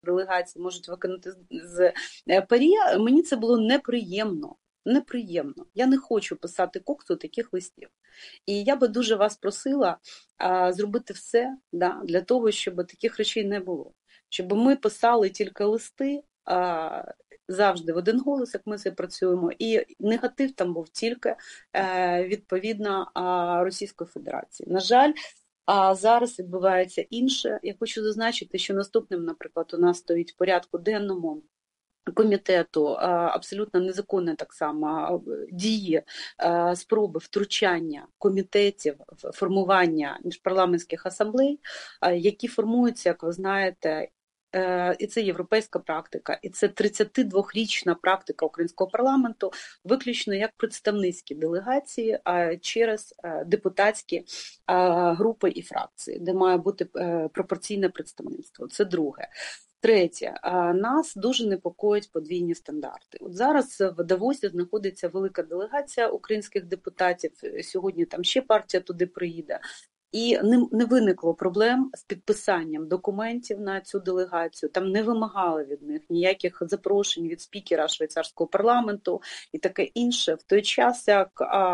делегації можуть виконати з ПАРЄ, мені це було неприємно. Неприємно. Я не хочу писати Коксу таких листів. І я би дуже вас просила зробити все для того, щоб таких речей не було. Щоб ми писали тільки листи завжди в один голос, як ми це працюємо, і негатив там був тільки відповідно Російської Федерації. На жаль, зараз відбувається інше. Я хочу зазначити, що наступним, наприклад, у нас стоїть в порядку денному комітету абсолютно незаконне так само дії, спроби втручання комітетів в формування міжпарламентських асамблей, які формуються, як ви знаєте, і це європейська практика, і це 32-річна практика українського парламенту, виключно як представницькі делегації через депутатські групи і фракції, де має бути пропорційне представництво. Це друге. Третє, нас дуже непокоїть подвійні стандарти. От зараз в Давосі знаходиться велика делегація українських депутатів, сьогодні там ще партія туди приїде. І не виникло проблем з підписанням документів на цю делегацію, там не вимагали від них ніяких запрошень від спікера швейцарського парламенту і таке інше. В той час, як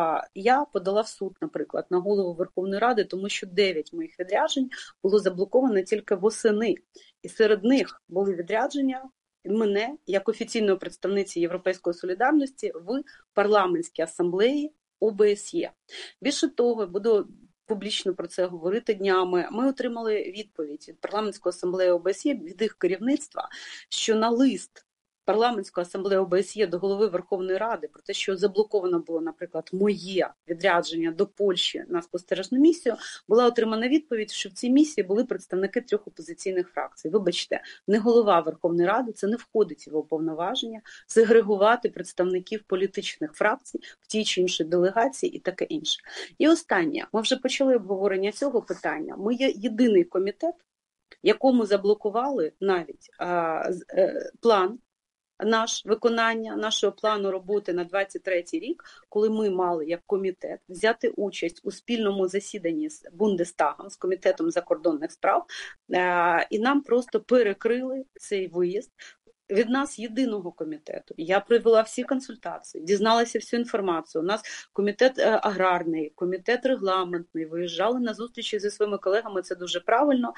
я подала в суд, наприклад, на голову Верховної Ради, тому що 9 моїх відряджень було заблоковано тільки восени. І серед них були відрядження мене, як офіційної представниці Європейської солідарності, в парламентській асамблеї ОБСЄ. Більше того, буду публічно про це говорити днями, ми отримали відповідь від парламентської асамблеї ОБСЄ, від їх керівництва, що на лист парламентської асамблеї ОБСЄ до голови Верховної Ради про те, що заблоковано було, наприклад, моє відрядження до Польщі на спостережну місію, була отримана відповідь, що в цій місії були представники 3 опозиційних фракцій. Вибачте, не голова Верховної Ради, це не входить в його повноваження, сегрегувати представників політичних фракцій в тій чи іншій делегації і таке інше. І останнє, ми вже почали обговорення цього питання. Ми є єдиний комітет, якому заблокували навіть план, виконання нашого плану роботи на 23-й рік, коли ми мали як комітет взяти участь у спільному засіданні з Бундестагом, з Комітетом закордонних справ, і нам просто перекрили цей виїзд. Від нас єдиного комітету. Я провела всі консультації, дізналася всю інформацію. У нас комітет аграрний, комітет регламентний, виїжджали на зустрічі зі своїми колегами, це дуже правильно,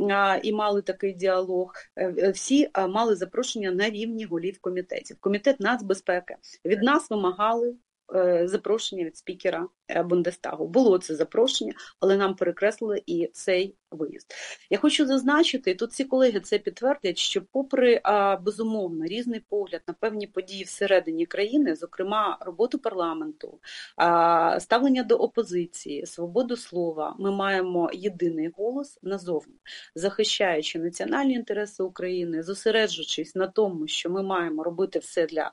і мали такий діалог. Всі мали запрошення на рівні голів комітетів. Комітет нацбезпеки. Від нас вимагали запрошення від спікера Бундестагу. Було це запрошення, але нам перекреслили і цей виїзд. Я хочу зазначити, і тут всі колеги це підтвердять, що попри, безумовно, різний погляд на певні події всередині країни, зокрема роботу парламенту, ставлення до опозиції, свободу слова, ми маємо єдиний голос назовні, захищаючи національні інтереси України, зосереджуючись на тому, що ми маємо робити все для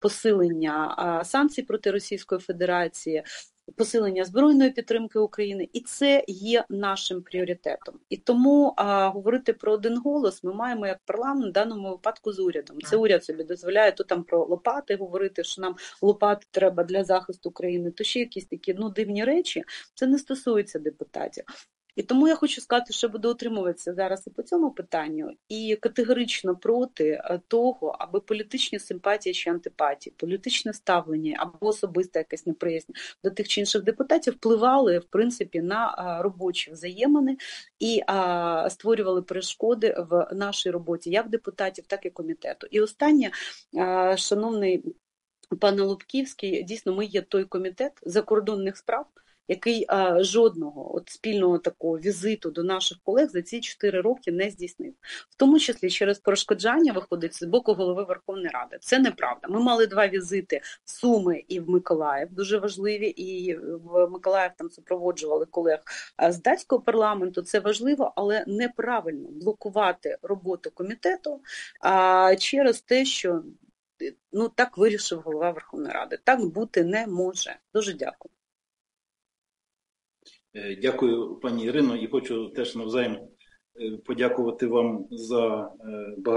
посилення санкцій проти Російської Федерації, посилення збройної підтримки України, і це є нашим пріоритетом. І тому говорити про один голос ми маємо як парламент в даному випадку з урядом. Це уряд собі дозволяє то там про лопати говорити, що нам лопати треба для захисту України, то ще якісь такі дивні речі. Це не стосується депутатів. І тому я хочу сказати, що буду утримуватися зараз і по цьому питанню, і категорично проти того, аби політичні симпатії чи антипатії, політичне ставлення або особиста якась неприязнь до тих чи інших депутатів впливали, в принципі, на робочі взаємини і створювали перешкоди в нашій роботі, як депутатів, так і комітету. І останнє, шановний пане Лубківський, дійсно, ми є той комітет закордонних справ, який жодного спільного такого візиту до наших колег за ці 4 роки не здійснив. В тому числі через перешкоджання виходить з боку голови Верховної Ради. Це неправда. Ми мали 2 візити в Суми і в Миколаїв, дуже важливі, і в Миколаїв там супроводжували колег з датського парламенту. Це важливо, але неправильно блокувати роботу комітету через те, що так вирішив голова Верховної Ради. Так бути не може. Дуже дякую. Дякую, пані Ірино, і хочу теж навзаєм подякувати вам за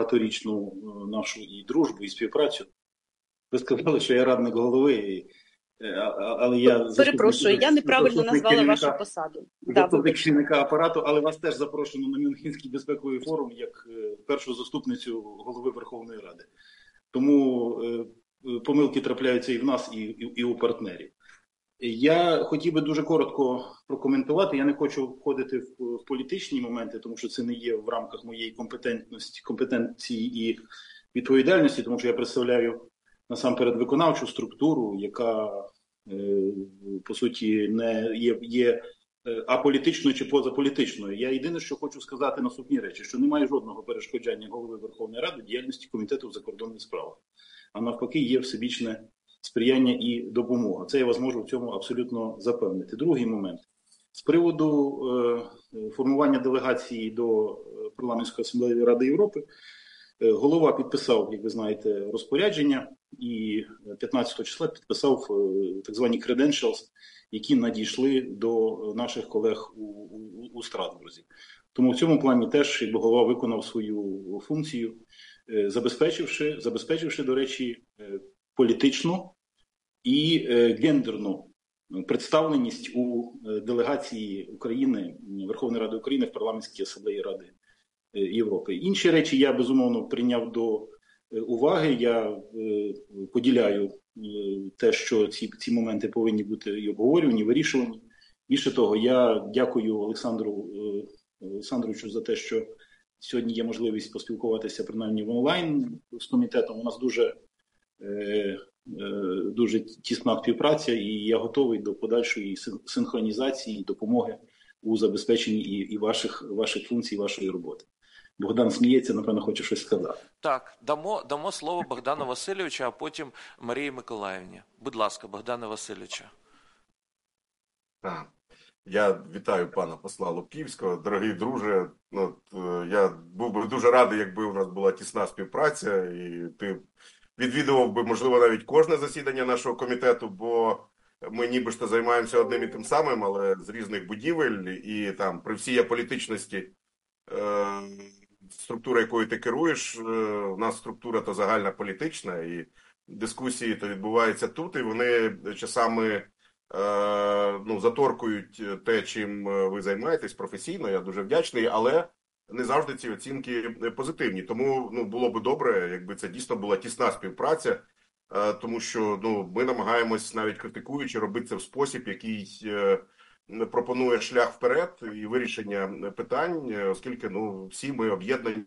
багаторічну нашу і дружбу, і співпрацю. Ви сказали, що я радник голови, і але я перепрошую, я неправильно назвала вашу посаду. Заступник керівника апарату, але вас теж запрошено на Мюнхенський безпековий форум як першу заступницю голови Верховної Ради. Тому помилки трапляються і в нас, і у партнерів. Я хотів би дуже коротко прокоментувати. Я не хочу входити в політичні моменти, тому що це не є в рамках моєї компетенції і відповідальності, тому що я представляю насамперед виконавчу структуру, яка по суті не є аполітичною чи позаполітичною. Я єдине, що хочу сказати наступні речі, що немає жодного перешкоджання голови Верховної Ради діяльності Комітету в закордонних справах. А навпаки, є всебічне сприяння і допомога. Це я вас можу в цьому абсолютно запевнити. Другий момент. З приводу формування делегації до Парламентської асамблеї Ради Європи, голова підписав, як ви знаєте, розпорядження і 15 числа підписав так звані credentials, які надійшли до наших колег у Страсбурзі. Тому в цьому плані теж якби голова виконав свою функцію, забезпечивши, до речі, політичну і гендерну представленість у делегації України, Верховної Ради України в Парламентській асамблеї Ради Європи. Інші речі я, безумовно, прийняв до уваги. Я поділяю те, що ці моменти повинні бути і обговорювані, вирішувані. Більше того, я дякую Олександру Олександровичу за те, що сьогодні є можливість поспілкуватися принаймні в онлайн з комітетом. У нас дуже тісна співпраця, і я готовий до подальшої синхронізації і допомоги у забезпеченні і ваших функцій, вашої роботи. Богдан сміється, напевно, хоче щось сказати. Так, дамо слово Богдану Васильовичу, а потім Марії Миколаївні. Будь ласка, Богдане Васильовичу. Я вітаю пана посла Лобківського. Дорогий друже, я був би дуже радий, якби у нас була тісна співпраця, і ти відвідував би, можливо, навіть кожне засідання нашого комітету, бо ми ніби ж то займаємося одним і тим самим, але з різних будівель, і там при всій аполітичності структура, якою ти керуєш, у нас структура то загальна політична, і дискусії то відбуваються тут, і вони часами заторкують те, чим ви займаєтесь професійно, я дуже вдячний, але не завжди ці оцінки позитивні. Тому було би добре, якби це дійсно була тісна співпраця, тому що ми намагаємось, навіть критикуючи, робити це в спосіб, який пропонує шлях вперед і вирішення питань, оскільки всі ми об'єднані,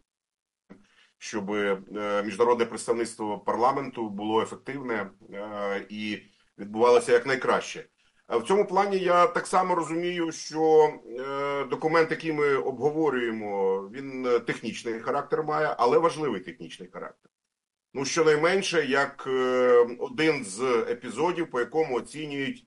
щоб міжнародне представництво парламенту було ефективне і відбувалося якнайкраще. В цьому плані я так само розумію, що документ, який ми обговорюємо, він технічний характер має, але важливий технічний характер. Щонайменше, як один з епізодів, по якому оцінюють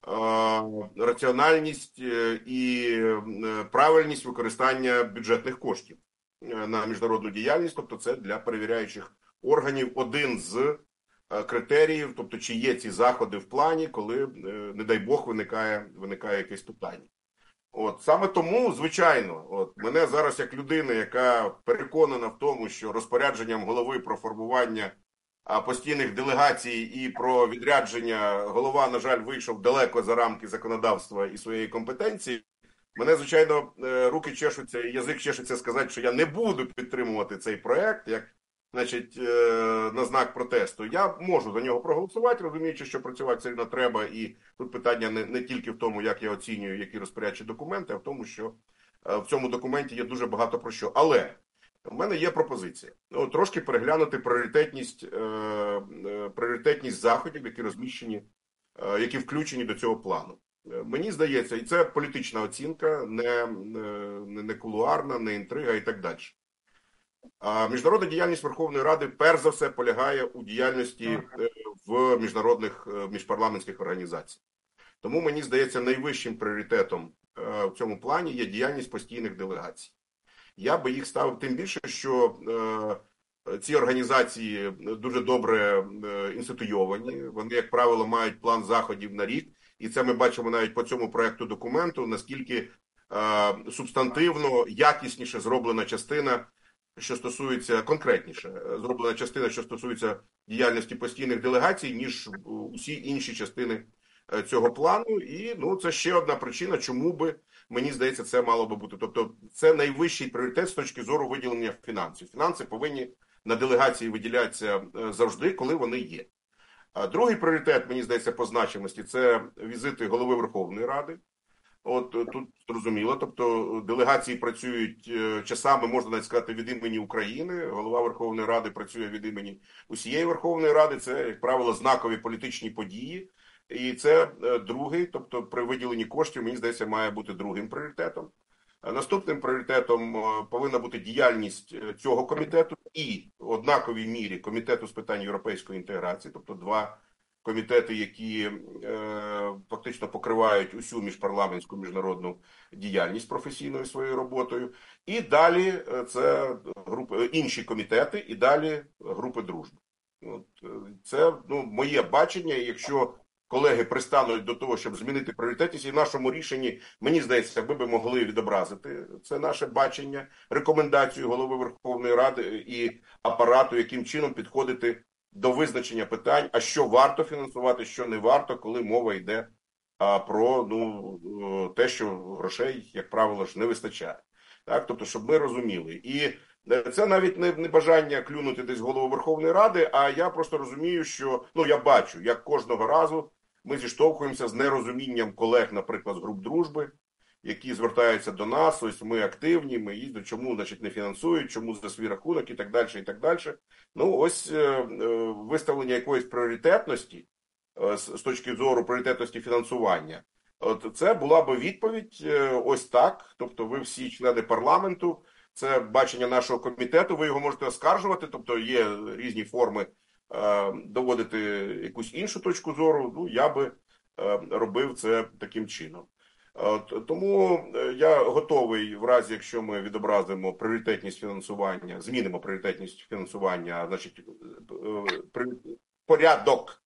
раціональність і правильність використання бюджетних коштів на міжнародну діяльність, тобто це для перевіряючих органів один з критеріїв, тобто чи є ці заходи в плані, коли, не дай Бог, виникає якесь питання. Саме тому, звичайно, мене зараз як людина, яка переконана в тому, що розпорядженням голови про формування постійних делегацій і про відрядження голова, на жаль, вийшов далеко за рамки законодавства і своєї компетенції, мене, звичайно, руки чешуться і язик чешеться сказати, що я не буду підтримувати цей проект, як на знак протесту. Я можу за нього проголосувати, розуміючи, що працювати все одно треба, і тут питання не тільки в тому, як я оцінюю, які розпорядчі документи, а в тому, що в цьому документі є дуже багато про що. Але в мене є пропозиція. Трошки переглянути пріоритетність заходів, які розміщені, які включені до цього плану. Мені здається, і це політична оцінка, не кулуарна, не інтрига і так далі. Міжнародна діяльність Верховної Ради перш за все полягає у діяльності в міжпарламентських організаціях. Тому, мені здається, найвищим пріоритетом в цьому плані є діяльність постійних делегацій. Я би їх ставив тим більше, що ці організації дуже добре інституйовані, вони, як правило, мають план заходів на рік, і це ми бачимо навіть по цьому проекту документу, наскільки субстантивно, якісніше зроблена частина що стосується конкретніше, зроблена частина, що стосується діяльності постійних делегацій, ніж усі інші частини цього плану. І це ще одна причина, чому би, мені здається, це мало би бути. Тобто це найвищий пріоритет з точки зору виділення фінансів. Фінанси повинні на делегації виділятися завжди, коли вони є. А другий пріоритет, мені здається, по значимості – це візити голови Верховної Ради. Тут зрозуміло, тобто делегації працюють часами, можна навіть сказати, від імені України. Голова Верховної Ради працює від імені усієї Верховної Ради. Це, як правило, знакові політичні події. І це другий, тобто при виділенні коштів, мені здається, має бути другим пріоритетом. Наступним пріоритетом повинна бути діяльність цього комітету і в однаковій мірі Комітету з питань європейської інтеграції, тобто два комітети, які фактично покривають усю міжпарламентську міжнародну діяльність професійною своєю роботою. І далі це інші комітети, і далі групи дружби. Це моє бачення, і якщо колеги пристануть до того, щоб змінити пріоритетність, і в нашому рішенні, мені здається, ми би могли відобразити це наше бачення, рекомендацію голови Верховної Ради і апарату, яким чином підходити до визначення питань, а що варто фінансувати, що не варто, коли мова йде про те, що грошей, як правило, ж не вистачає. Так? Тобто, щоб ми розуміли. І це навіть не бажання клюнути десь голову Верховної Ради, а я просто розумію, що, я бачу, як кожного разу ми зіштовхуємося з нерозумінням колег, наприклад, з груп дружби, які звертаються до нас, ось ми активні, ми їздимо, чому, не фінансують, чому за свій рахунок і так далі, і так далі. Ось виставлення якоїсь пріоритетності, з точки зору пріоритетності фінансування, це була би відповідь ось так, тобто ви всі члени парламенту, це бачення нашого комітету, ви його можете оскаржувати, тобто є різні форми доводити якусь іншу точку зору, я би робив це таким чином. Тому я готовий, в разі, якщо ми відобразимо пріоритетність фінансування, змінимо пріоритетність фінансування, значить, порядок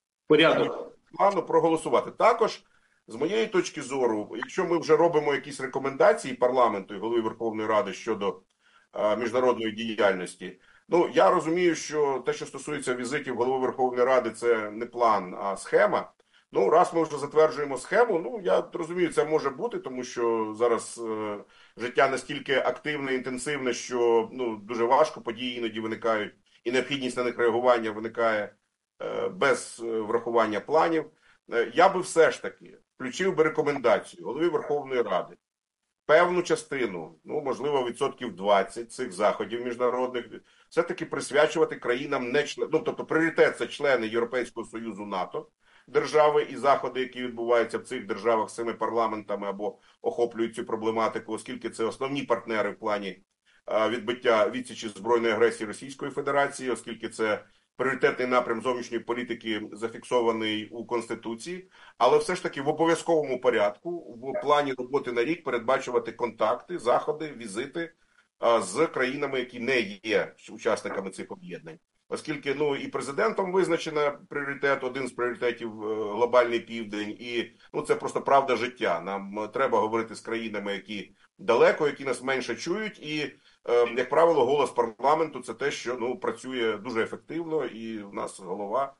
плану проголосувати. Також, з моєї точки зору, якщо ми вже робимо якісь рекомендації парламенту і голови Верховної Ради щодо міжнародної діяльності, я розумію, що те, що стосується візитів голови Верховної Ради, це не план, а схема. Раз ми вже затверджуємо схему, я розумію, це може бути, тому що зараз життя настільки активне, інтенсивне, що дуже важко, події іноді виникають, і необхідність на них реагування виникає без врахування планів. Я би все ж таки включив би рекомендацію голови Верховної Ради певну частину, можливо, 20% цих заходів міжнародних, все-таки присвячувати країнам не членам, тобто пріоритет – це члени Європейського Союзу, НАТО, держави і заходи, які відбуваються в цих державах з цими парламентами або охоплюють цю проблематику, оскільки це основні партнери в плані відбиття відсічі збройної агресії Російської Федерації, оскільки це пріоритетний напрям зовнішньої політики зафіксований у Конституції, але все ж таки в обов'язковому порядку в плані роботи на рік передбачувати контакти, заходи, візити з країнами, які не є учасниками цих об'єднань. Оскільки і президентом визначено пріоритет, один з пріоритетів глобальний південь, і це просто правда життя. Нам треба говорити з країнами, які далеко, які нас менше чують, і, як правило, голос парламенту – це те, що працює дуже ефективно, і в нас голова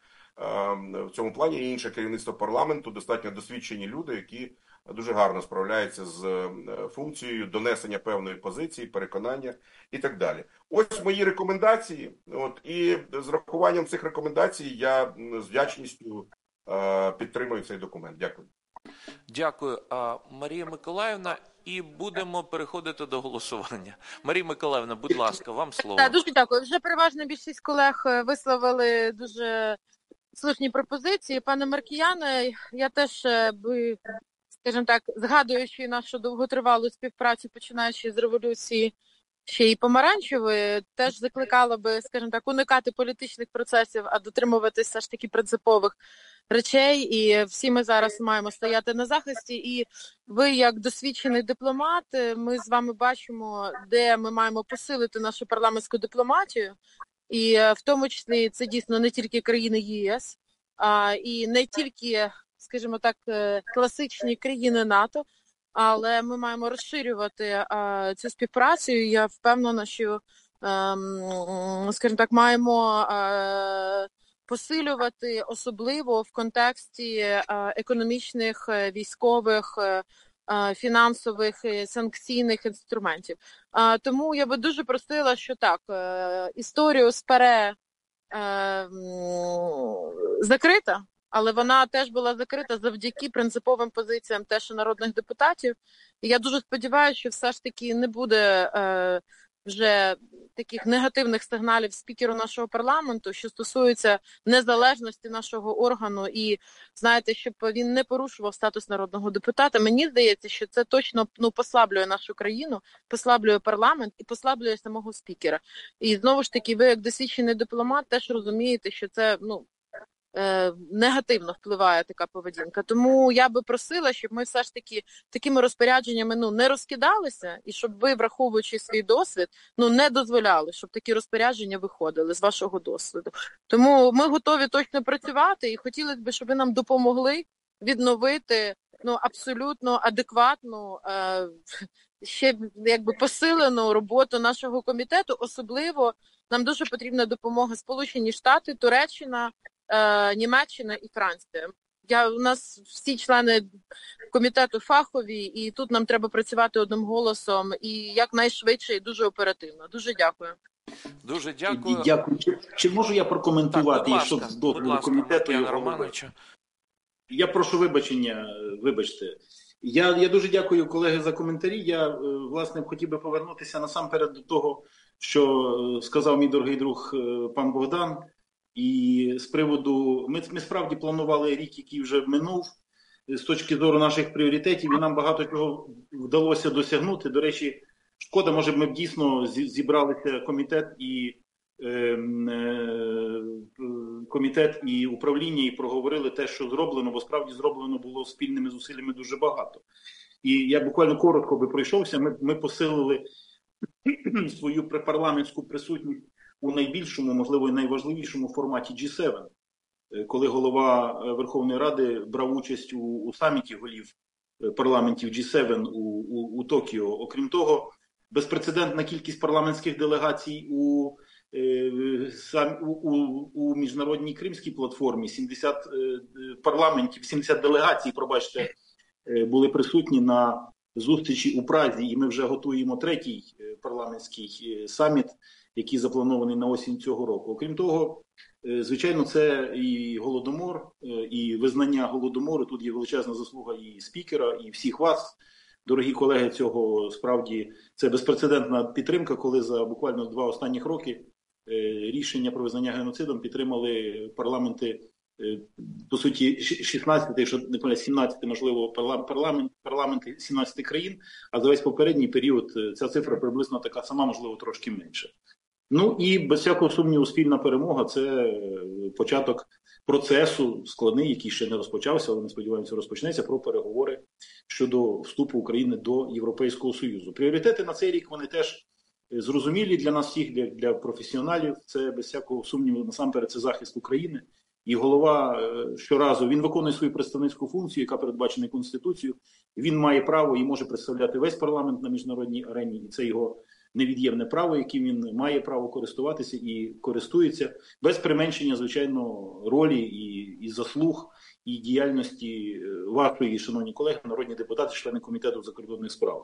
в цьому плані, і інше керівництво парламенту, достатньо досвідчені люди, які дуже гарно справляються з функцією донесення певної позиції, переконання і так далі. Ось мої рекомендації. І з рахуванням цих рекомендацій я з вдячністю підтримую цей документ. Дякую. Дякую, Марія Миколаївна. І будемо переходити до голосування. Марія Миколаївна, будь ласка, вам слово. Так, дуже дякую. Вже переважна більшість колег висловили дуже слушні пропозиції. Пане Маркіяне, я теж би, скажімо так, згадуючи нашу довготривалу співпрацю, починаючи з революції ще й помаранчевої, теж закликала би, скажімо так, уникати політичних процесів, а дотримуватися все ж таки принципових речей. І всі ми зараз маємо стояти на захисті. І ви, як досвідчений дипломат, ми з вами бачимо, де ми маємо посилити нашу парламентську дипломатію. І в тому числі це дійсно не тільки країни ЄС, і не тільки, скажімо так, класичні країни НАТО, але ми маємо розширювати цю співпрацю. Я впевнена, що скажімо так, маємо посилювати, особливо в контексті економічних, військових, фінансових, санкційних інструментів. Тому я би дуже просила, що так, історію з ПАРЄ закрита, але вона теж була закрита завдяки принциповим позиціям теж народних депутатів. І я дуже сподіваюся, що все ж таки не буде вже таких негативних сигналів спікеру нашого парламенту, що стосується незалежності нашого органу і, знаєте, щоб він не порушував статус народного депутата. Мені здається, що це точно послаблює нашу країну, послаблює парламент і послаблює самого спікера. І знову ж таки, ви як досвідчений дипломат теж розумієте, що це, негативно впливає така поведінка. Тому я би просила, щоб ми все ж таки такими розпорядженнями не розкидалися, і щоб ви, враховуючи свій досвід, не дозволяли, щоб такі розпорядження виходили з вашого досвіду. Тому ми готові точно працювати і хотілося б, щоб ви нам допомогли відновити абсолютно адекватну, ще посилену роботу нашого комітету. Особливо нам дуже потрібна допомога Сполучені Штати, Туреччина, Німеччина і Франція. У нас всі члени комітету фахові, і тут нам треба працювати одним голосом і якнайшвидше і дуже оперативно. Дуже дякую. Дуже дякую. Дякую. Чи можу я прокоментувати, якщо з дозволу комітету його Романовича? Я прошу вибачення, вибачте. Я дуже дякую, колеги, за коментарі. Я, власне, хотів би повернутися насамперед до того, що сказав мій дорогий друг пан Богдан. І з приводу, ми справді планували рік, який вже минув, з точки зору наших пріоритетів, і нам багато чого вдалося досягнути. До речі, шкода, може б ми б дійсно зібралися комітет і управління і проговорили те, що зроблено, бо справді зроблено було спільними зусиллями дуже багато. І я буквально коротко би пройшовся, ми посилили свою парламентську присутність у найбільшому, можливо, і найважливішому форматі G7, коли голова Верховної Ради брав участь у саміті голів парламентів G7 у Токіо. Окрім того, безпрецедентна кількість парламентських делегацій у міжнародній Кримській платформі, 70 парламентів, 70 делегацій, пробачте, були присутні на зустрічі у Празі, і ми вже готуємо третій парламентський саміт, який запланований на осінь цього року. Окрім того, звичайно, це і Голодомор, і визнання Голодомору. Тут є величезна заслуга і спікера, і всіх вас, дорогі колеги, цього справді це безпрецедентна підтримка, коли за буквально 2 останніх роки рішення про визнання геноцидом підтримали парламенти, по суті, 16, якщо не помиляюсь, 17, можливо, парламенти 17 країн, а за весь попередній період ця цифра приблизно така сама, можливо, трошки менше. І без всякого сумніву спільна перемога – це початок процесу складний, який ще не розпочався, але ми сподіваємося, розпочнеться, про переговори щодо вступу України до Європейського Союзу. Пріоритети на цей рік, вони теж зрозумілі для нас всіх, для професіоналів. Це без всякого сумніву, насамперед, це захист України. І голова щоразу, він виконує свою представницьку функцію, яка передбачена Конституцією. Він має право і може представляти весь парламент на міжнародній арені, і це його невід'ємне право, яким він має право користуватися і користується, без применшення, звичайно, ролі і заслуг, і діяльності вашої, шановні колеги, народні депутати, члени Комітету закордонних справ.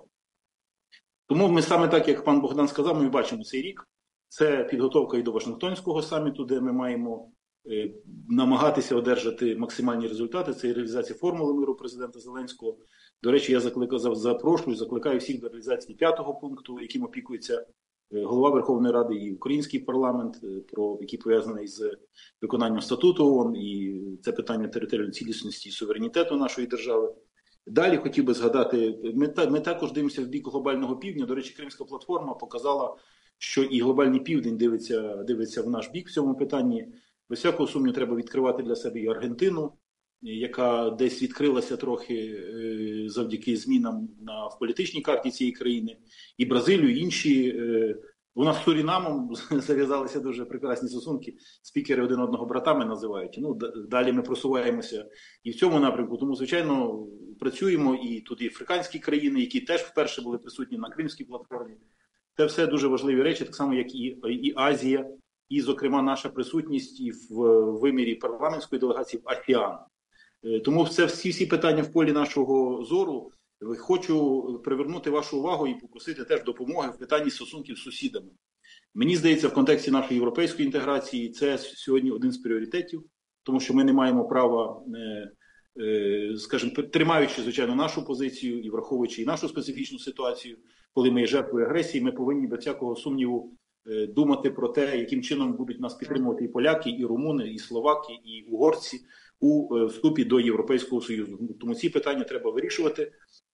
Тому ми саме так, як пан Богдан сказав, ми бачимо цей рік. Це підготовка і до Вашингтонського саміту, де ми маємо намагатися одержати максимальні результати. Це і реалізація формули миру президента Зеленського. До речі, я закликаю всіх до реалізації 5-го пункту, яким опікується голова Верховної Ради і український парламент, який пов'язаний з виконанням статуту ООН, і це питання територіальної цілісності і суверенітету нашої держави. Далі хотів би згадати, ми також дивимося в бік глобального півдня. До речі, Кримська платформа показала, що і глобальний південь дивиться в наш бік в цьому питанні. Без всякого сумніву треба відкривати для себе і Аргентину, яка десь відкрилася трохи завдяки змінам в політичній карті цієї країни, і Бразилію, і інші. У нас з Сурінамом зав'язалися дуже прекрасні стосунки, спікери один одного братами називають. Далі ми просуваємося і в цьому напрямку, тому, звичайно, працюємо, і тут і африканські країни, які теж вперше були присутні на Кримській платформі. Це все дуже важливі речі, так само, як і Азія, і, зокрема, наша присутність і в вимірі парламентської делегації в АСЕАН. Тому це всі питання в полі нашого зору. Хочу привернути вашу увагу і попросити теж допомоги в питанні стосунків з сусідами. Мені здається, в контексті нашої європейської інтеграції це сьогодні один з пріоритетів, тому що ми не маємо права, скажімо, тримаючи, звичайно, нашу позицію і враховуючи і нашу специфічну ситуацію, коли ми є жертвою агресії, ми повинні без всякого сумніву думати про те, яким чином будуть нас підтримувати і поляки, і румуни, і словаки, і угорці у вступі до Європейського Союзу. Тому ці питання треба вирішувати.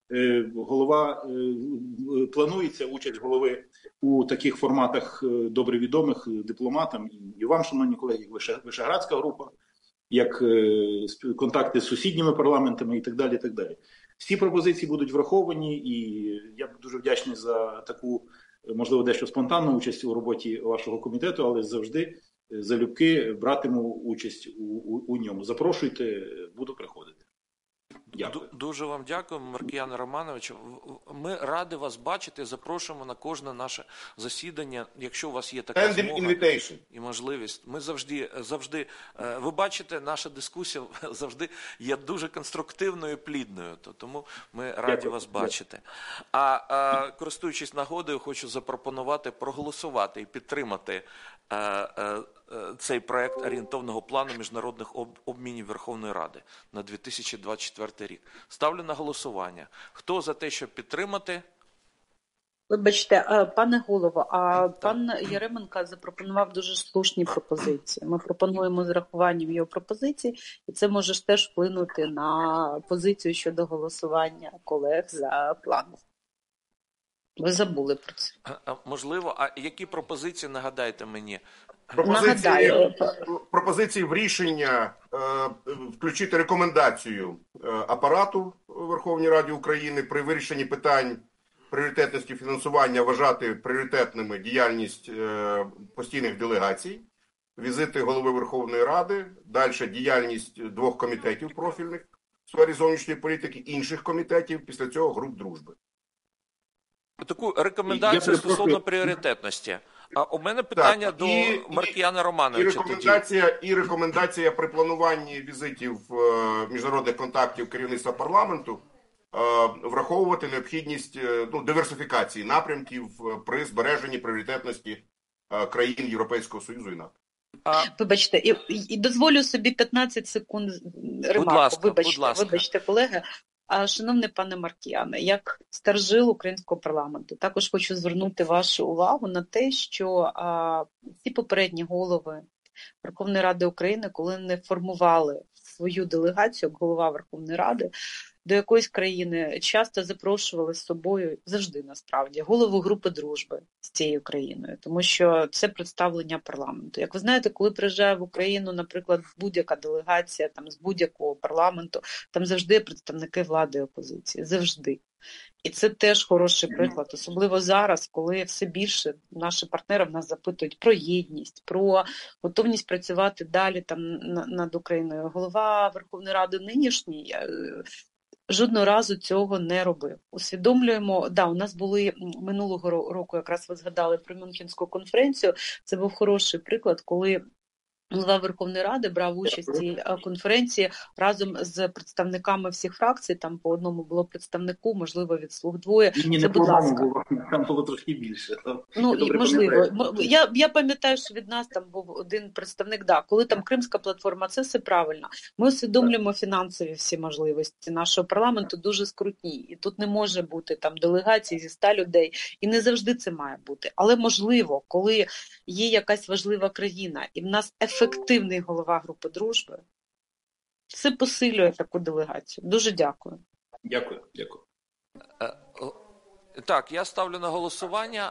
Планується участь голови у таких форматах добре відомих дипломатам і вам, шановні колеги, як Вишеградська група, як контакти з сусідніми парламентами і так далі, і так далі. Всі пропозиції будуть враховані, і я дуже вдячний за таку, можливо, дещо спонтанну участь у роботі вашого комітету, але завжди залюбки братиму участь у ньому. Запрошуйте, буду приходити. Дякую. Дуже вам дякуємо, Маркіяне Романовичу. Ми раді вас бачити, запрошуємо на кожне наше засідання, якщо у вас є така змога і можливість. Ми завжди, ви бачите, наша дискусія завжди є дуже конструктивною і плідною, тому ми раді вас бачити. А користуючись нагодою, хочу запропонувати проголосувати і підтримати цей проект орієнтовного плану міжнародних обмінів Верховної Ради на 2024 рік. Ставлю на голосування. Хто за те, щоб підтримати? Вибачте, пане голово, пан Яременко запропонував дуже слушні пропозиції. Ми пропонуємо з рахуванням його пропозицій, і це може ж теж вплинути на позицію щодо голосування колег за план. Ви забули про це. Можливо, а які пропозиції, нагадайте мені? Пропозиції в рішення включити рекомендацію апарату Верховної Ради України при вирішенні питань пріоритетності фінансування вважати пріоритетними діяльність постійних делегацій, візити голови Верховної Ради, далі діяльність двох комітетів профільних в сфері зовнішньої політики, інших комітетів, після цього груп дружби. Таку рекомендацію стосовно пріоритетності. А у мене питання до Маркіяна Романовича. І рекомендація при плануванні візитів міжнародних контактів керівництва парламенту враховувати необхідність диверсифікації напрямків при збереженні пріоритетності країн Європейського Союзу і НАТО. Вибачте, і дозволю собі 15 секунд ремарку. Вибачте, колеги. Шановний пане Маркіяне, як старожил українського парламенту, також хочу звернути вашу увагу на те, що ці попередні голови Верховної Ради України, коли не формували свою делегацію, як голова Верховної Ради, до якоїсь країни часто запрошували з собою, завжди насправді, голову групи дружби з цією країною, тому що це представлення парламенту. Як ви знаєте, коли приїжджає в Україну, наприклад, будь-яка делегація там, з будь-якого парламенту, там завжди представники влади і опозиції, завжди. І це теж хороший приклад, особливо зараз, коли все більше наші партнери в нас запитують про єдність, про готовність працювати далі там над Україною. Голова Верховної Ради нинішній жодного разу цього не робив. Усвідомлюємо, у нас були минулого року, якраз ви згадали про Мюнхенську конференцію, це був хороший приклад, коли голова Верховної Ради брав участь у цій конференції разом з представниками всіх фракцій, там по одному було представнику, можливо, від «Слуг» двоє. Це, будь ласка. Там було трошки більше. Можливо. Я пам'ятаю, що від нас там був один представник, коли там Кримська платформа, це все правильно. Ми усвідомлюємо фінансові всі можливості нашого парламенту дуже скрутні. І тут не може бути там делегації зі 100 людей. І не завжди це має бути. Але можливо, коли є якась важлива країна, і в нас ефективний голова групи дружби, це посилює таку делегацію. Дуже дякую. Дякую. Так, я ставлю на голосування.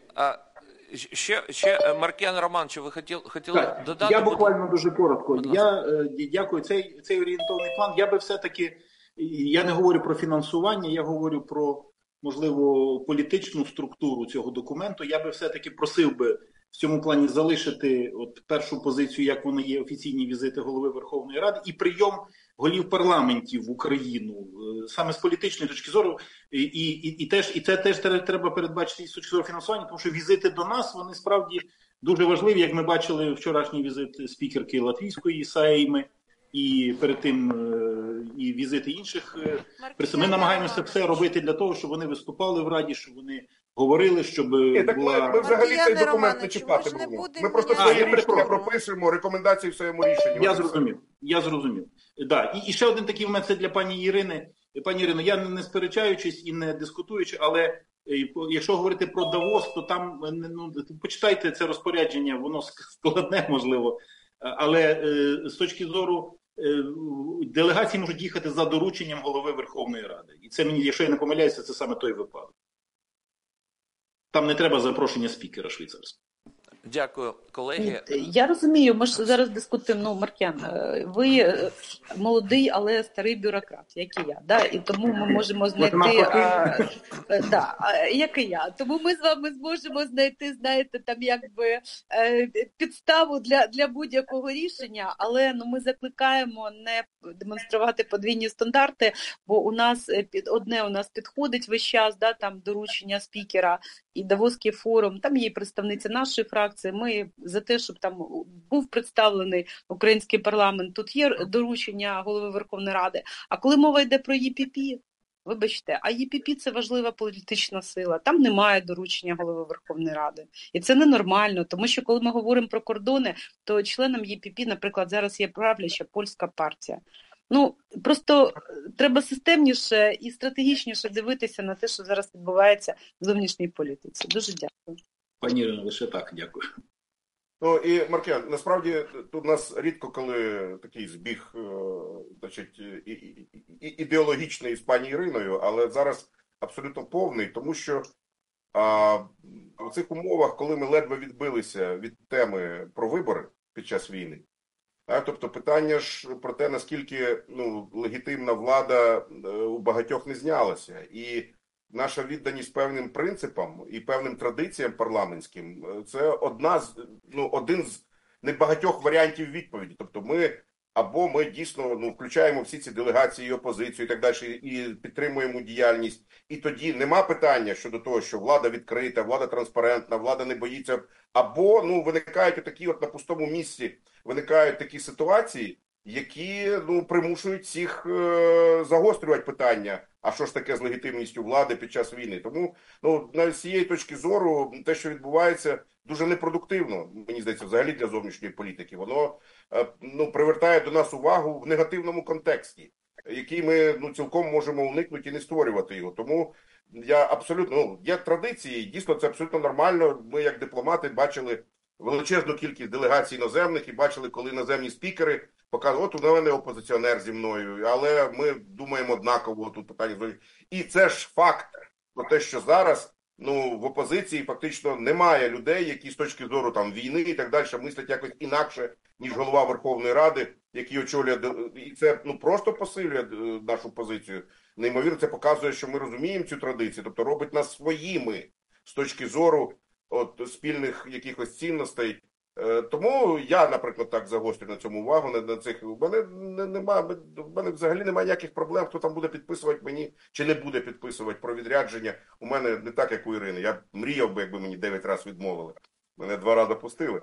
Ще Маркіян Романович, ви хотіли додати? Я буквально дуже коротко. Я дякую. Цей орієнтовний план, я би все-таки, я не говорю про фінансування, я говорю про, можливо, політичну структуру цього документу. Я би все-таки просив би в цьому плані залишити першу позицію, як воно є, офіційні візити голови Верховної Ради, і прийом голів парламентів в Україну, саме з політичної точки зору, і це теж треба передбачити з точки зору фінансування, тому що візити до нас, вони справді дуже важливі, як ми бачили вчорашній візит спікерки Латвійської Сейми, і перед тим і візити інших. Ми намагаємося все робити для того, щоб вони виступали в Раді, щоб вони говорили, щоб була... Ми взагалі цей документ не чіпати будемо. Ми просто свої рішення прописуємо, рекомендації в своєму рішенні. Я зрозумів. Да. І ще один такий момент, це для пані Ірини. Пані Ірино, я не сперечаючись і не дискутуючи, але якщо говорити про Давос, то там, почитайте це розпорядження, воно складне, можливо, але з точки зору делегації можуть їхати за дорученням голови Верховної Ради. І це мені, якщо я не помиляюся, це саме той випадок. Там не треба запрошення спікера швейцарського. Дякую, колеги. Я розумію, ми ж зараз дискутуємо, Маркіян, ви молодий, але старий бюрократ, як і я, да? І тому ми можемо знайти, як і я, тому ми з вами зможемо знайти, знаєте, там якби підставу для будь-якого рішення, але ми закликаємо не демонструвати подвійні стандарти, бо у нас підходить весь час, да, там доручення спікера і Давоський форум, там є представниця нашої фракції, ми за те, щоб там був представлений український парламент, тут є доручення голови Верховної Ради, а коли мова йде про ЄПП, вибачте, а ЄПП – це важлива політична сила, там немає доручення голови Верховної Ради. І це ненормально, тому що коли ми говоримо про кордони, то членом ЄПП, наприклад, зараз є правляча польська партія. Просто треба системніше і стратегічніше дивитися на те, що зараз відбувається в зовнішній політиці. Дуже дякую. Пані Ірино, лише так, дякую. І, Маркіян, насправді, тут у нас рідко, коли такий збіг, значить, ідеологічний з пані Іриною, але зараз абсолютно повний, тому що в цих умовах, коли ми ледве відбилися від теми про вибори під час війни, тобто питання ж про те, наскільки легітимна влада у багатьох не знялася. І наша відданість певним принципам і певним традиціям парламентським – це один з небагатьох варіантів відповіді. Тобто ми дійсно включаємо всі ці делегації і опозицію і так далі, і підтримуємо діяльність. І тоді нема питання щодо того, що влада відкрита, влада транспарентна, влада не боїться. Або виникають такі на пустому місці, виникають такі ситуації, які примушують всіх загострювати питання, а що ж таке з легітимністю влади під час війни. Тому з цієї точки зору те, що відбувається, дуже непродуктивно, мені здається, взагалі для зовнішньої політики. Воно привертає до нас увагу в негативному контексті, який ми цілком можемо уникнути і не створювати його. Тому я абсолютно, є традиції, дійсно це абсолютно нормально. Ми як дипломати бачили величезну кількість делегацій іноземних і бачили, коли іноземні спікери показують, от у мене опозиціонер зі мною, але ми думаємо однаково, тут питання. І це ж факт про те, що зараз в опозиції фактично немає людей, які з точки зору війни і так далі мислять якось інакше, ніж голова Верховної Ради, який очолює. І це просто посилює нашу позицію. Неймовірно, це показує, що ми розуміємо цю традицію, тобто робить нас своїми з точки зору спільних якихось цінностей. Тому я, наприклад, так загострю на цьому увагу, на цих. В мене взагалі немає ніяких проблем, хто там буде підписувати мені чи не буде підписувати про відрядження. У мене не так, як у Ірини. Я мріяв би, якби мені 9 разів відмовили. Мене 2 рази пустили.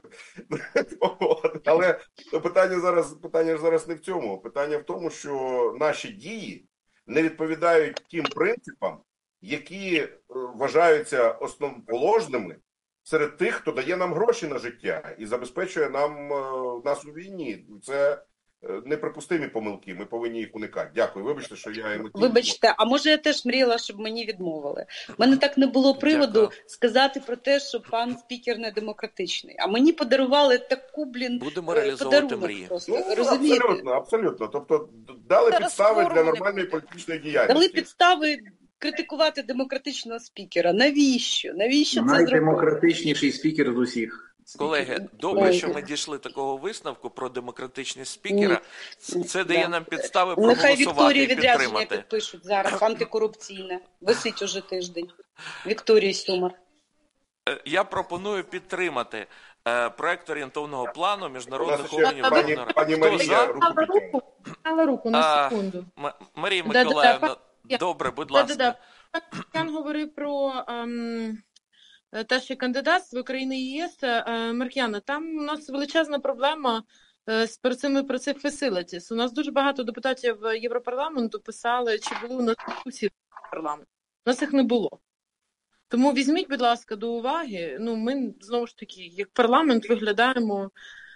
Але питання зараз не в цьому. Питання в тому, що наші дії не відповідають тим принципам, які вважаються основоположними серед тих, хто дає нам гроші на життя і забезпечує нас у війні. Це неприпустимі помилки, ми повинні їх уникати. Дякую, вибачте, що я емоційно... Вибачте, а може я теж мріяла, щоб мені відмовили? У мене так не було приводу сказати про те, що пан спікер не демократичний. А мені подарували таку, подарунок просто. Абсолютно. Тобто дали підстави для нормальної політичної діяльності. Дали підстави критикувати демократичного спікера. Навіщо? Навіщо це зробити? Найдемократичніший спікер з усіх. Колеги, добре, що ми дійшли такого висновку про демократичність спікера. Це дає нам підстави проголосувати і підтримати. Нехай Вікторії відрядження підпишуть зараз, антикорупційне. Висить уже тиждень. Вікторії Сюмар. Я пропоную підтримати проект орієнтовного плану міжнародних органів Верховної Ради. Пані Марія, руку на секунду. Марія Миколаївна, добре, будь ласка. Пан говорив про те, що кандидатство України і ЄС. Маркіяна, там у нас величезна проблема з цими facilities. У нас дуже багато депутатів Європарламенту писали, чи були у нас дискусії в парламенті. У нас їх не було. Тому візьміть, будь ласка, до уваги. Ми, знову ж таки, як парламент виглядаємо,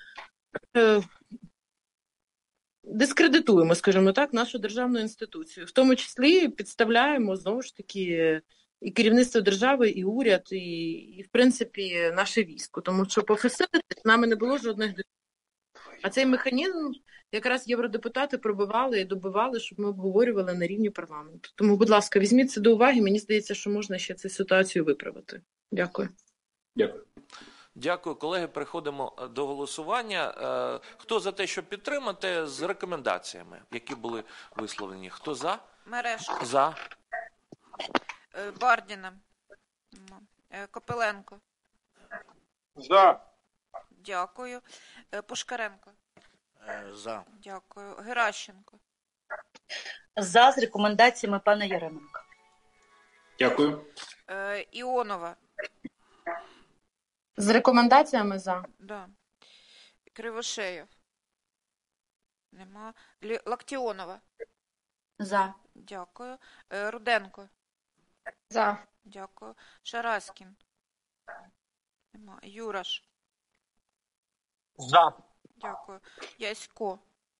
дискредитуємо, скажімо так, нашу державну інституцію. В тому числі підставляємо, знову ж таки, і керівництво держави, і уряд, і в принципі, наше військо. Тому що по facilities з нами не було жодних дискусій. А цей механізм якраз євродепутати пробивали і добивали, щоб ми обговорювали на рівні парламенту. Тому, будь ласка, візьміть це до уваги. Мені здається, що можна ще цю ситуацію виправити. Дякую. Дякую. Дякую, колеги. Переходимо до голосування. Хто за те, щоб підтримати, з рекомендаціями, які були висловлені? Хто за? Мережко. За. Бардіна. Копиленко. За. Дякую. Пушкаренко. За. Дякую. Геращенко. За, з рекомендаціями пана Яременка. Дякую. Іонова. З рекомендаціями за. Да. Кривошеєв. Нема. Лактіонова. За. Дякую. Руденко. За. Дякую. Шараськін. Нема. Юраш. За. Дякую. Ясько.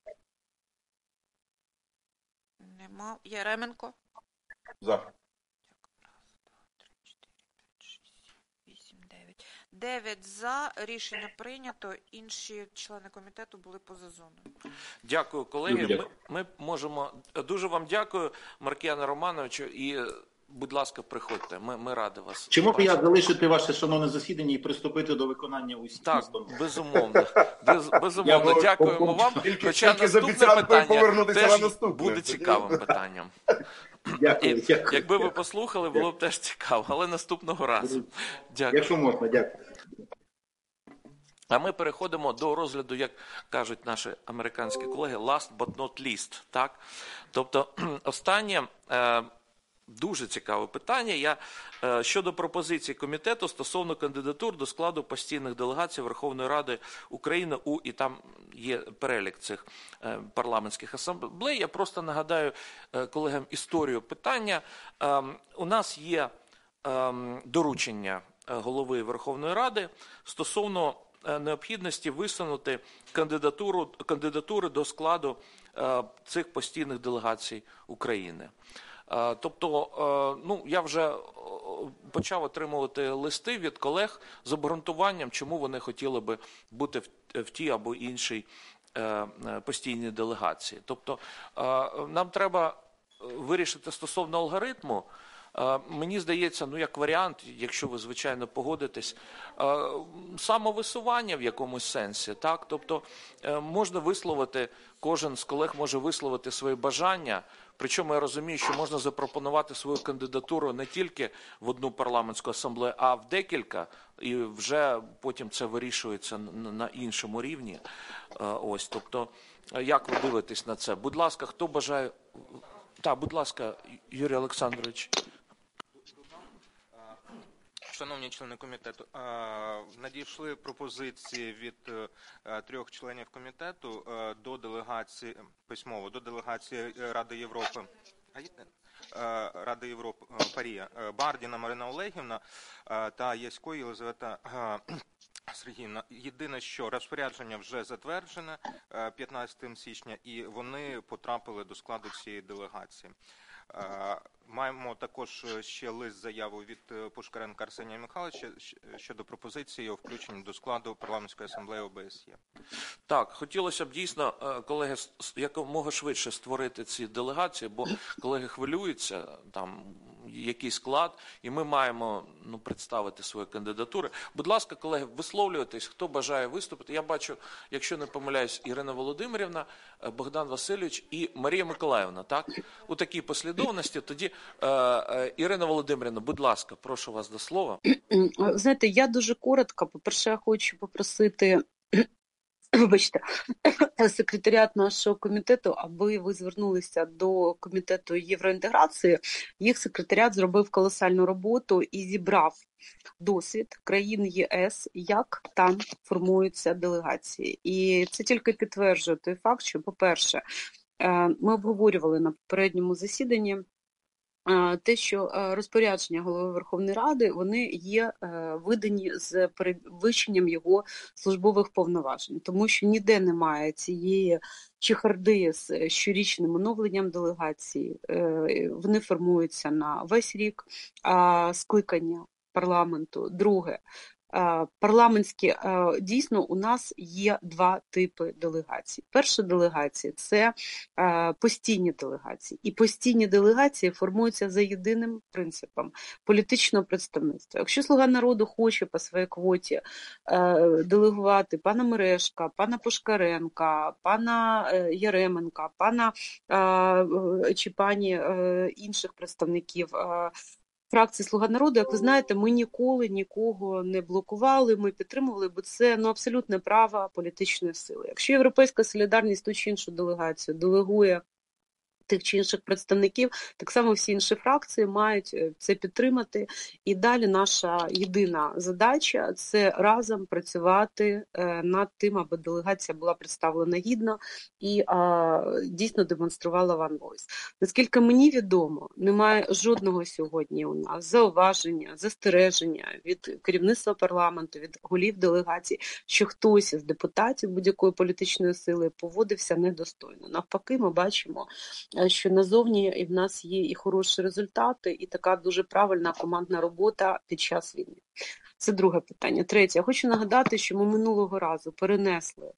Нема. Яременко. За. 9 за. Рішення прийнято. Інші члени комітету були поза зоною. Дякую, колеги. Ми можемо... Дуже вам дякую, Маркіяне Романовичу, і, будь ласка, приходьте. Ми раді вас. Чи можу я залишити ваше шановне засідання і приступити до виконання усіх настанов? Так, безумовно. Безумовно. Дякуємо вам. Хоча наступне питання теж буде цікавим питанням. Дякую. Якби ви послухали, було б теж цікаво, але наступного разу. Дякую. Якщо можна, дякую. А ми переходимо до розгляду, як кажуть наші американські колеги, last but not least. Так? Тобто, останнє дуже цікаве питання. Щодо пропозицій комітету стосовно кандидатур до складу постійних делегацій Верховної Ради України і там є перелік цих парламентських асамблей. Я просто нагадаю колегам історію питання. У нас є доручення голови Верховної Ради стосовно необхідності висунути кандидатури до складу цих постійних делегацій України. Тобто, я вже почав отримувати листи від колег з обґрунтуванням, чому вони хотіли би бути в тій або іншій постійній делегації. Тобто, нам треба вирішити стосовно алгоритму. Мені здається, як варіант, якщо ви, звичайно, погодитесь, самовисування в якомусь сенсі. Так? Тобто, можна висловити, кожен з колег може висловити свої бажання, причому я розумію, що можна запропонувати свою кандидатуру не тільки в одну парламентську асамблею, а в декілька, і вже потім це вирішується на іншому рівні. Ось, тобто, як ви дивитесь на це? Будь ласка, хто бажає... Так, будь ласка, Юрій Олександрович. Шановні члени комітету, надійшли пропозиції від 3 членів комітету до делегації, письмово, до делегації Ради Європи Парія, Бардіна Марина Олегівна та Ясько Єлизавета Сергіївна. Єдине, що розпорядження вже затверджене 15 січня, і вони потрапили до складу цієї делегації. Маємо також ще лист-заяву від Пушкаренка Арсенія Михайловича щодо пропозиції його включення до складу парламентської асамблеї ОБСЄ. Так, хотілося б дійсно, колеги, якомога швидше створити ці делегації, бо колеги хвилюються, там який склад, і ми маємо представити свої кандидатури. Будь ласка, колеги, висловлюйтесь, хто бажає виступити. Я бачу, якщо не помиляюсь, Ірина Володимирівна, Богдан Васильович і Марія Миколаївна, так? У такій послідовності. Тоді, Ірина Володимирівна, будь ласка, прошу вас до слова. Знаєте, я дуже коротко. По-перше, я хочу попросити, вибачте, секретаріат нашого комітету, аби ви звернулися до комітету євроінтеграції. Їх секретаріат зробив колосальну роботу і зібрав досвід країн ЄС, як там формуються делегації. І це тільки підтверджує той факт, що, по-перше, ми обговорювали на попередньому засіданні те, що розпорядження Голови Верховної Ради, вони є видані з перевищенням його службових повноважень, тому що ніде немає цієї чехарди з щорічним оновленням делегації. Вони формуються на весь рік скликання парламенту. Друге, парламентські, дійсно, у нас є два типи делегацій. Перша делегація – це постійні делегації. І постійні делегації формуються за єдиним принципом політичного представництва. Якщо «Слуга народу» хоче по своїй квоті делегувати пана Мережка, пана Пушкаренка, пана Яременка, пана чи пані інших представників фракції «Слуга народу», як ви знаєте, ми ніколи нікого не блокували, ми підтримували, бо це абсолютне право політичної сили. Якщо «Європейська солідарність» ту чи іншу делегацію делегує тих чи інших представників, так само всі інші фракції мають це підтримати. І далі наша єдина задача – це разом працювати над тим, аби делегація була представлена гідно і дійсно демонструвала One Voice. Наскільки мені відомо, немає жодного сьогодні у нас зауваження, застереження від керівництва парламенту, від голів делегацій, що хтось із депутатів будь-якої політичної сили поводився недостойно. Навпаки, ми бачимо, що назовні і в нас є і хороші результати, і така дуже правильна командна робота під час війни. Це друге питання. Третє. Я хочу нагадати, що ми минулого разу перенесли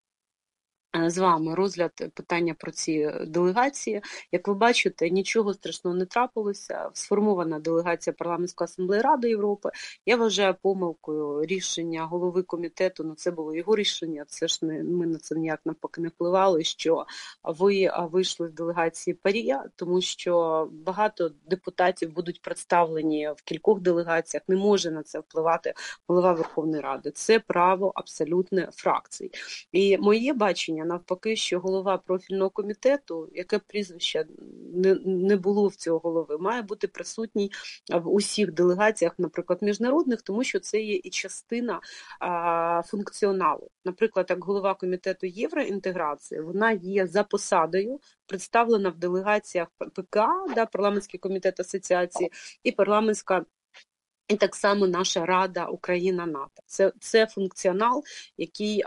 з вами розгляд питання про ці делегації. Як ви бачите, нічого страшного не трапилося. Сформована делегація Парламентської асамблеї Ради Європи. Я вважаю помилкою рішення голови комітету, це було його рішення, це ж ми на це ніяк навпаки не впливали, що ви вийшли з делегації ПАРЄ, тому що багато депутатів будуть представлені в кількох делегаціях, не може на це впливати голова Верховної Ради. Це право абсолютне фракцій. І моє бачення, навпаки, що голова профільного комітету, яке прізвище не було в цього голови, має бути присутній в усіх делегаціях, наприклад, міжнародних, тому що це є і частина функціоналу. Наприклад, як голова комітету євроінтеграції, вона є за посадою представлена в делегаціях ПКА, парламентський комітет асоціації, і парламентська і так само наша Рада Україна-НАТО. Це функціонал, який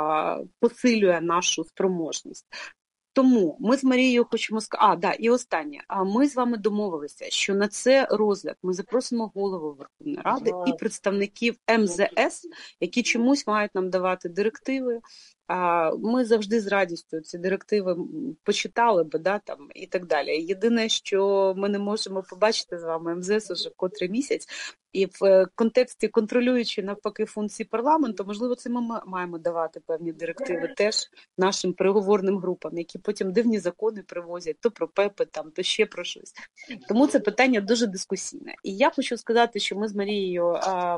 посилює нашу спроможність. Тому ми з Марією хочемо сказати, і останнє. Ми з вами домовилися, що на це розгляд ми запросимо голову Верховної Ради і представників МЗС, які чомусь мають нам давати директиви. Ми завжди з радістю ці директиви почитали би, і так далі. Єдине, що ми не можемо побачити з вами МЗС уже котрий місяць, і в контексті контролюючи навпаки функції парламенту, можливо, це ми маємо давати певні директиви теж нашим переговорним групам, які потім дивні закони привозять, то про ПЕПи, то ще про щось. Тому це питання дуже дискусійне. І я хочу сказати, що ми з Марією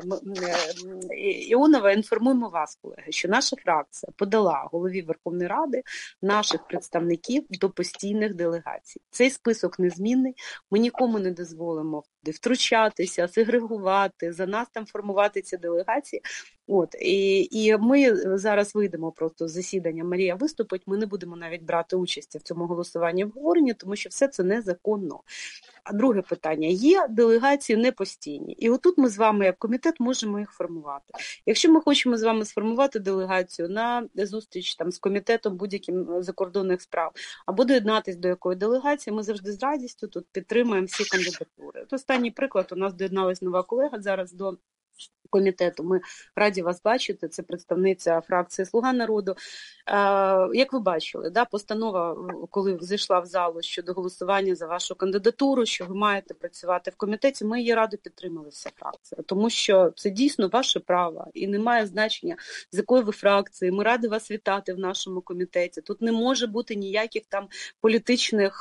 Іоновою інформуємо вас, колеги, що наша фракція подала голові Верховної Ради наших представників до постійних делегацій. Цей список незмінний, ми нікому не дозволимо втручатися, сегрегувати, за нас там формувати ці делегації. І ми зараз вийдемо просто з засідання, Марія виступить, ми не будемо навіть брати участі в цьому голосуванні обговоренні, тому що все це незаконно. А друге питання. Є делегації непостійні. І отут ми з вами, як комітет, можемо їх формувати. Якщо ми хочемо з вами сформувати делегацію на зустріч з комітетом будь-яким закордонних справ, або доєднатися до якої делегації, ми завжди з радістю тут підтримуємо всі кандидатури. Останній приклад, у нас доєдналась нова колега зараз до комітету. Ми раді вас бачити. Це представниця фракції «Слуга народу». Як ви бачили, да, постанова, коли зайшла в залу щодо голосування за вашу кандидатуру, що ви маєте працювати в комітеті, ми її радо підтримали, вся фракція. Тому що це дійсно ваше право і не має значення, з якої ви фракції. Ми раді вас вітати в нашому комітеті. Тут не може бути ніяких там політичних,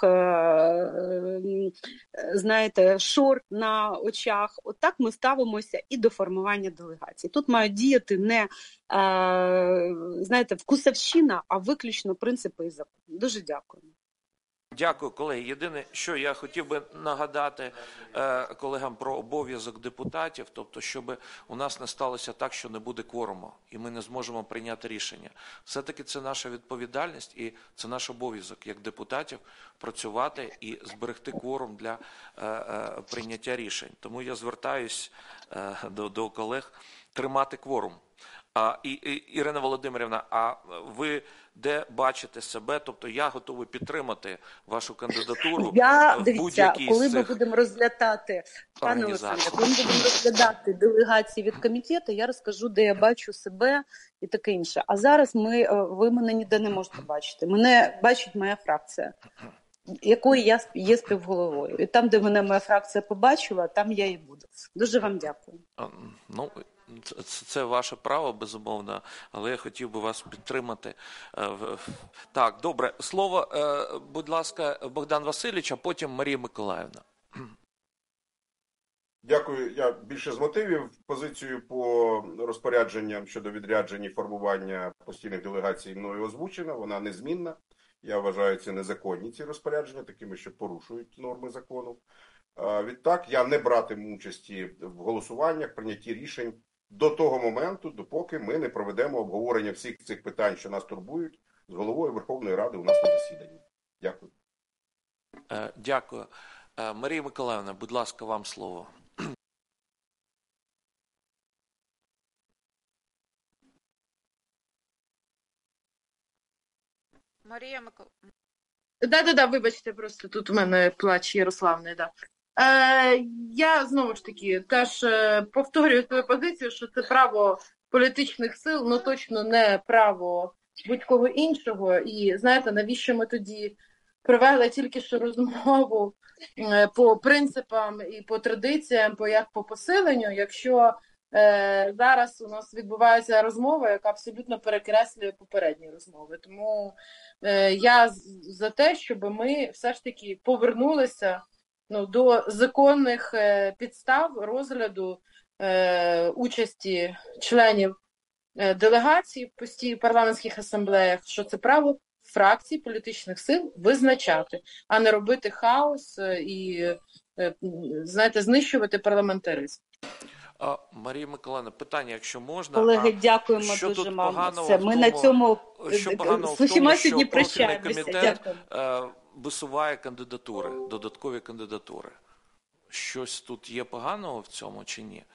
знаєте, шорт на очах. Отак ми ставимося і до формування делегацій. Тут мають діяти не, знаєте, вкусовщина, а виключно принципи і закони. Дуже дякую. Дякую, колеги. Єдине, що я хотів би нагадати колегам про обов'язок депутатів, тобто, щоб у нас не сталося так, що не буде кворуму, і ми не зможемо прийняти рішення. Все-таки це наша відповідальність і це наш обов'язок як депутатів працювати і зберегти кворум для прийняття рішень. Тому я звертаюсь до колег тримати кворум. Ірина Володимирівна, а ви де бачите себе? Тобто я готовий підтримати вашу кандидатуру в будь-якій коли ми будемо розглядати, пане Олександре, коли ми будемо розглядати делегації від комітету, я розкажу, де я бачу себе і таке інше. А зараз ви мене ніде не можете бачити. Мене бачить моя фракція, якою я є співголовою. І там, де мене моя фракція побачила, там я і буду. Дуже вам дякую. Ну, це ваше право, безумовно, але я хотів би вас підтримати. Так, добре. Слово, будь ласка, Богдан Васильович, а потім Марія Миколаївна. Дякую. Я більше з мотивів. Позицію по розпорядженням щодо відрядження і формування постійних делегацій мною озвучена. Вона незмінна. Я вважаю, це незаконні ці розпорядження, такими, що порушують норми закону. Відтак, я не братиму участі в голосуваннях, прийнятті рішень до того моменту, допоки ми не проведемо обговорення всіх цих питань, що нас турбують, з головою Верховної Ради у нас на засіданні. Дякую. Дякую. Марія Миколаївна, будь ласка, вам слово. Марія Миколаївна. Да, вибачте, просто тут у мене плач Ярославний, да. Я, знову ж таки, теж повторюю свою позицію, що це право політичних сил, ну точно не право будь-кого іншого. І, знаєте, навіщо ми тоді провели тільки що розмову по принципам і по традиціям, як по посиленню, якщо зараз у нас відбувається розмова, яка абсолютно перекреслює попередні розмови. Тому я за те, щоб ми все ж таки повернулися до законних підстав розгляду участі членів делегацій в парламентських асамблеях, що це право фракцій політичних сил визначати, а не робити хаос і, знаєте, знищувати парламентаризм. Марія Миколаївна, питання, якщо можна. Колеги, дякуємо дуже вам. Ми на цьому слухімо сьогодні, прощаємося. Комітет висуває кандидатури, додаткові кандидатури. Щось тут є поганого в цьому чи ні?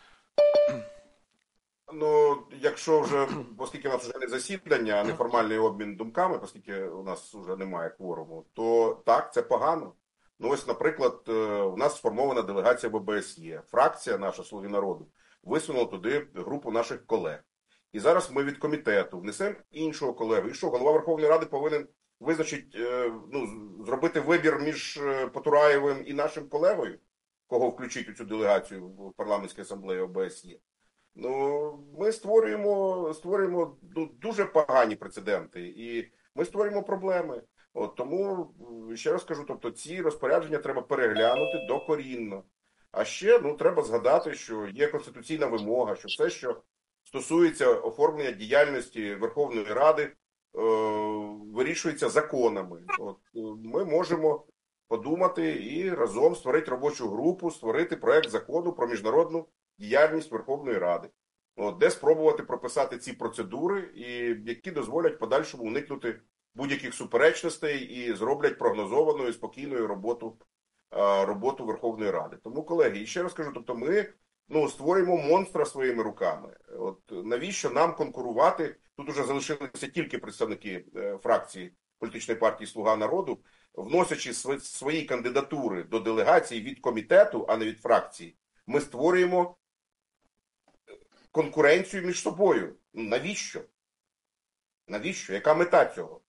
Ну, якщо вже, оскільки у нас вже не засідання, а не формальний обмін думками, оскільки у нас вже немає кворуму, то так, це погано. Ну ось, наприклад, у нас сформована делегація в ОБСЄ. Фракція наша «Слуги народу» висунула туди групу наших колег. І зараз ми від комітету внесемо іншого колегу. І що, голова Верховної Ради повинен визначити, зробити вибір між Потураєвим і нашим колегою, кого включити у цю делегацію в парламентській асамблеї ОБСЄ. Ну, ми створюємо дуже погані прецеденти, і ми створюємо проблеми. Тому, ще раз кажу, тобто ці розпорядження треба переглянути докорінно. А ще, треба згадати, що є конституційна вимога, що все, що стосується оформлення діяльності Верховної Ради, вирішується законами. Ми можемо подумати і разом створити робочу групу, створити проект закону про міжнародну діяльність Верховної Ради, де спробувати прописати ці процедури, які дозволять в подальшому уникнути будь-яких суперечностей і зроблять прогнозованою, спокійною роботу Верховної Ради. Тому, колеги, ще раз кажу, тобто ми створюємо монстра своїми руками. Навіщо нам конкурувати? Тут уже залишилися тільки представники фракції політичної партії «Слуга народу», вносячи свої кандидатури до делегації від комітету, а не від фракції. Ми створюємо конкуренцію між собою. Навіщо? Навіщо? Яка мета цього?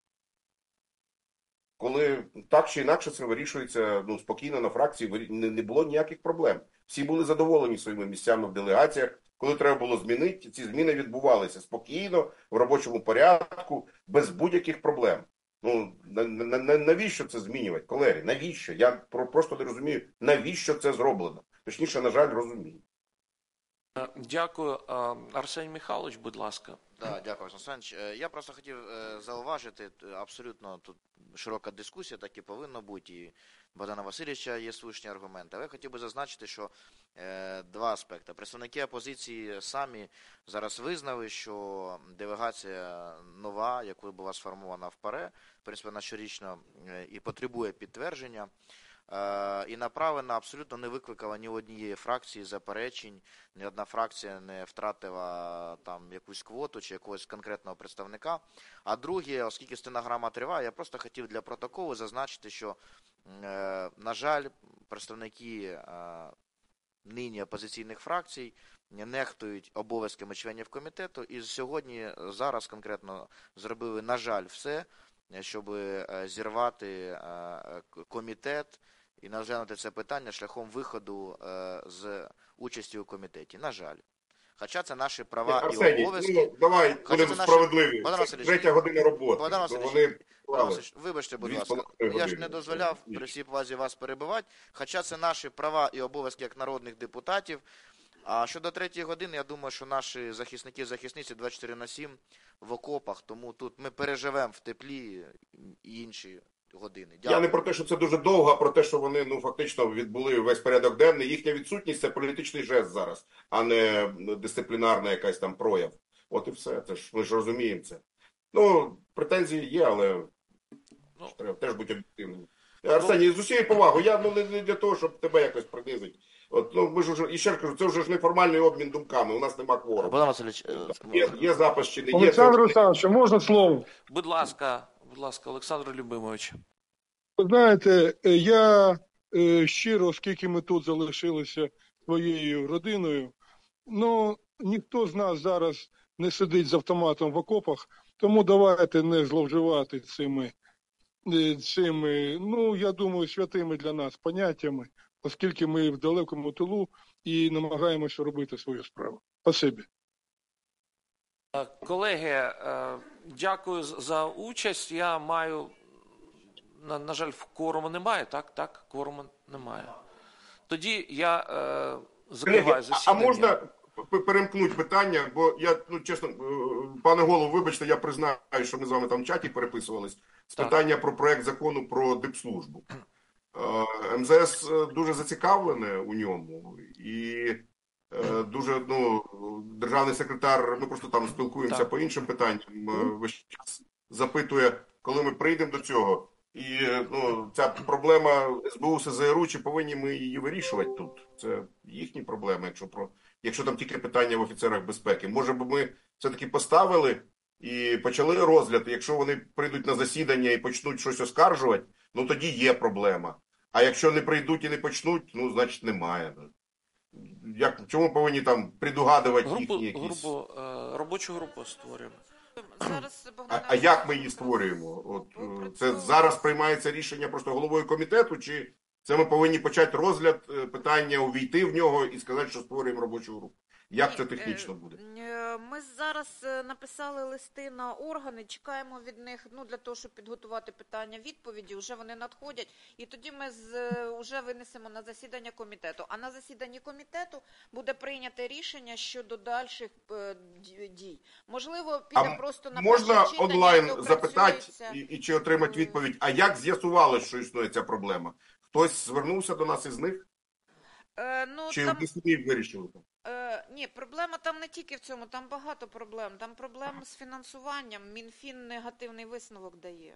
Коли так чи інакше це вирішується спокійно на фракції, не було ніяких проблем. Всі були задоволені своїми місцями в делегаціях. Коли треба було змінити, ці зміни відбувалися спокійно, в робочому порядку, без будь-яких проблем. Навіщо це змінювати, колеги? Навіщо? Я просто не розумію, навіщо це зроблено. Точніше, на жаль, розумію. Дякую. Арсеній Михайлович, будь ласка. Да, дякую, Олександр Олександрович. Я просто хотів зауважити, абсолютно тут широка дискусія, так і повинно бути, і Богдана Васильовича є слушні аргументи. Але я хотів би зазначити, що два аспекти. Представники опозиції самі зараз визнали, що делегація нова, яку була сформована в ПАРЕ, в принципі, вона щорічно і потребує підтвердження, і направлена абсолютно не викликала ні однієї фракції заперечень, ні одна фракція не втратила там якусь квоту чи якогось конкретного представника. А друге, оскільки стенограма триває, я просто хотів для протоколу зазначити, що, на жаль, представники нині опозиційних фракцій нехтують обов'язками членів комітету і сьогодні, зараз конкретно зробили, на жаль, все, щоб зірвати комітет і розглянути це питання шляхом виходу з участі у комітеті. На жаль. Хоча це наші права Арсеній, і обов'язки. Давай будемо справедливі. Третя година роботи. Богдан Васильович, вибачте, будь ласка. Я ж не дозволяв при всій повазі вас перебивати. Хоча це наші права і обов'язки як народних депутатів. А щодо третьої години, я думаю, що наші захисники і захисниці 24/7 в окопах, тому тут ми переживемо в теплі і інші години. Дякую. Я не про те, що це дуже довго, а про те, що вони фактично відбули весь порядок денний. Їхня відсутність – це політичний жест зараз, а не дисциплінарна якась там прояв. От і все. Ми ж розуміємо це. Претензії є, але треба теж бути об'єктивним. Арсеній, з усією повагою, я не для того, щоб тебе якось принизити. Ми ж і ще кажу, це вже ж неформальний обмін думками, у нас нема кворуму. Богдан Васильович, є запис чи не є. Олександр Олександрович, можна слово? Будь ласка, Олександр Любимович. Ви знаєте, я щиро, оскільки ми тут залишилися своєю родиною, ніхто з нас зараз не сидить з автоматом в окопах, тому давайте не зловживати цими, я думаю, святими для нас поняттями, оскільки ми в далекому тилу і намагаємося робити свою справу. Спасибі. Колеги, дякую за участь. Я маю, на жаль, кворуму немає, так? Кворуму немає. Тоді я закриваю засідання. А можна перемкнути питання, бо я, чесно, пане голово, вибачте, я признаю, що ми з вами там в чаті переписувались, з питання про проект закону про дипслужбу. МЗС дуже зацікавлене у ньому, і дуже, державний секретар, ми просто там спілкуємося по іншим питанням, весь час запитує, коли ми прийдемо до цього. І ця проблема СБУ, СЗРУ, чи повинні ми її вирішувати тут? Це їхні проблеми, якщо там тільки питання в офіцерах безпеки. Може б ми все-таки поставили і почали розгляд, якщо вони прийдуть на засідання і почнуть щось оскаржувати, тоді є проблема. А якщо не прийдуть і не почнуть, значить немає. Чому повинні там предугадувати їхні якісь... Робочу групу створюємо. А як ми її створюємо? Це зараз приймається рішення просто головою комітету, чи це ми повинні почати розгляд питання, увійти в нього і сказати, що створюємо робочу групу? Як це технічно буде? Ми зараз написали листи на органи, чекаємо від них, для того, щоб підготувати питання, відповіді, вже вони надходять, і тоді ми вже винесемо на засідання комітету. А на засіданні комітету буде прийняте рішення щодо дальших дій. Можливо, піде просто на перше читання. Можна онлайн запитати і чи отримати відповідь, а як з'ясувалось, що існує ця проблема? Хтось звернувся до нас із них? Чи ви самі вирішили? Ні, проблема там не тільки в цьому, там багато проблем. Там проблема з фінансуванням. Мінфін негативний висновок дає.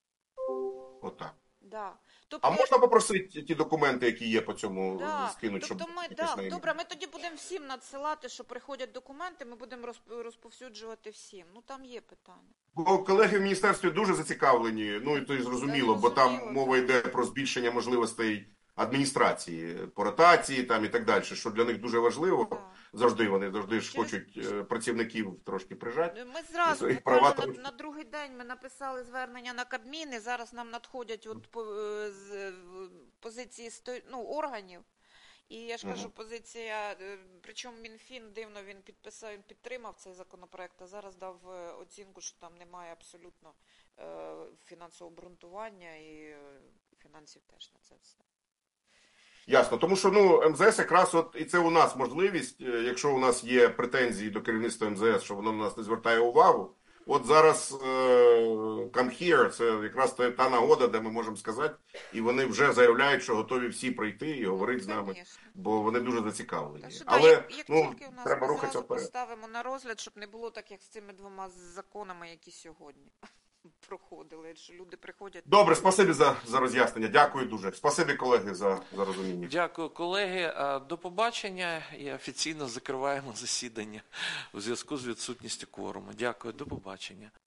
Отак. Да. А можна попросити ті документи, які є по цьому, скинути? Добре, ми тоді будемо всім надсилати, що приходять документи, ми будемо розповсюджувати всім. Там є питання. Бо колеги в міністерстві дуже зацікавлені, і то й зрозуміло, бо там мова йде про збільшення можливостей адміністрації по ротації там і так далі, що для них дуже важливо. Завжди вони завжди ж хочуть працівників трошки прижати. Ми зразу на другий день ми написали звернення на Кабмін, і зараз нам надходять з позиції органів. І я ж кажу, позиція, причому Мінфін дивно він підтримав цей законопроект, а зараз дав оцінку, що там немає абсолютно фінансового обґрунтування і фінансів теж на це все. Ясно, тому що МЗС якраз і це у нас можливість, якщо у нас є претензії до керівництва МЗС, що воно на нас не звертає увагу. От зараз come here, це якраз та нагода, де ми можемо сказати, і вони вже заявляють, що готові всі прийти і говорити з нами, бо вони дуже зацікавлені. Але як тільки у нас треба рухатися вперед. Поставимо на розгляд, щоб не було так, як з цими двома законами, які сьогодні проходили, що люди приходять. Добре, спасибі за роз'яснення. Дякую дуже. Спасибі, колеги, за розуміння. Дякую, колеги. До побачення і офіційно закриваємо засідання у зв'язку з відсутністю кворуму. Дякую, до побачення.